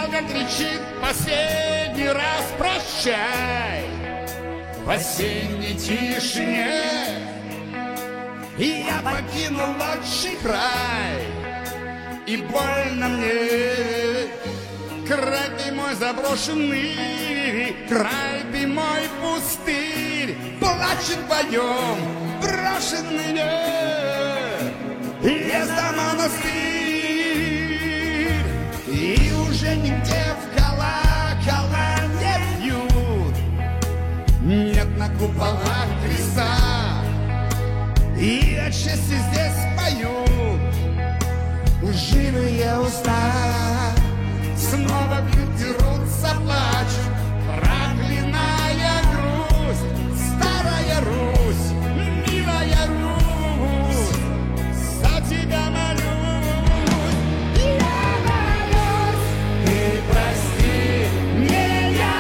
Волга кричит последний раз прощай в осенней тишине. И я покинул лучший край, и больно мне. Край ты мой заброшенный, край ты мой пустырь, плачет вдвоем брошенный лес за монастырь. И уже нигде в колокола не бьют, нет на куполах креста, и от счастья здесь поют лживые уста. Снова бьют, дерутся, плачут, проклиная грусть. Старая Русь, милая Русь, за тебя молюсь. Я молюсь, ты прости меня,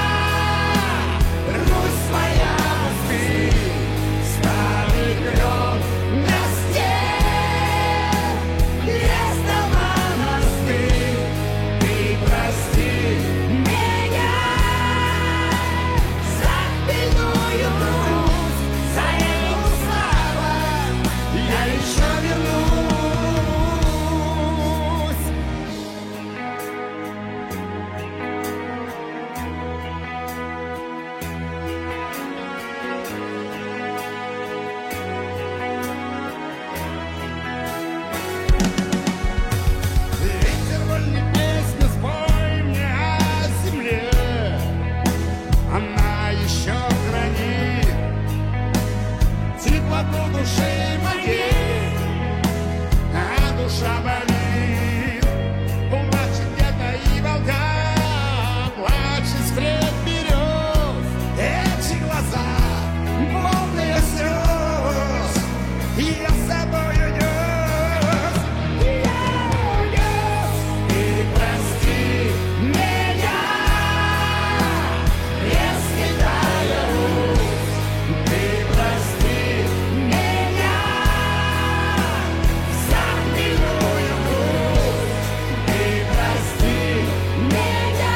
Русь моя, ты старый клен на стен, есть на монастырь. Прости меня за хмельную грусть, за эту славу я еще вернусь. Ветер вольный песню спой мне о земле, она еще хранит теплоту души моей, а душа болит. Плачет где-то и Волга, плачет скреп берез. Эти глаза полные слез, и я с собой унес. Ты прости меня, если тая Русь. Ты прости меня за хмельную грусть. Ты прости меня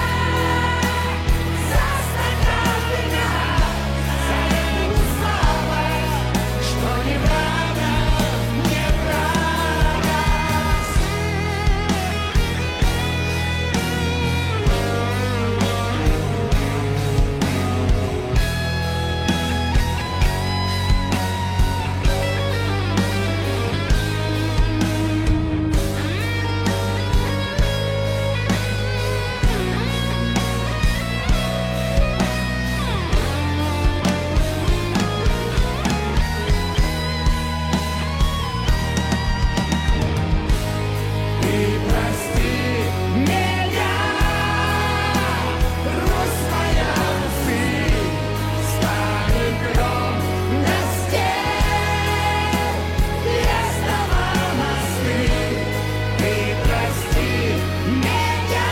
за стакан вина, за эту слабость, что не правда, не правда. Ты прости меня, Русь моя, ты старый клен на стен, есть на монастырь. Ты прости меня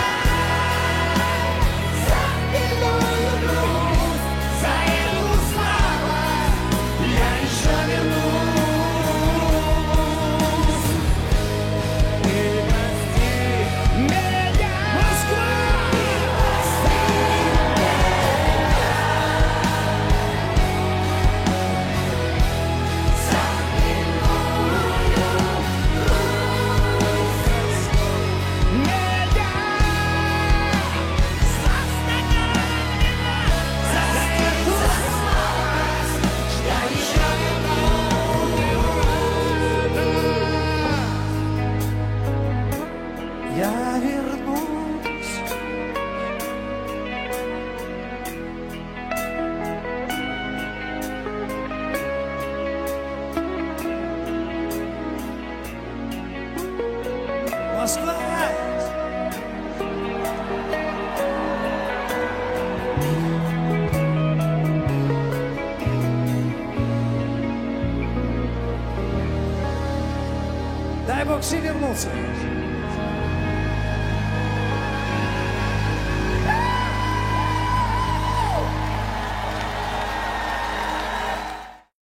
за хмельную грусть, за эту слабость я еще вернусь. Ты прости меня, Москва! За хмельную грусть меня, за стакан вина, за эту слабость я еще вернусь. Я вернусь. Москва! Дай Бог, все вернуться.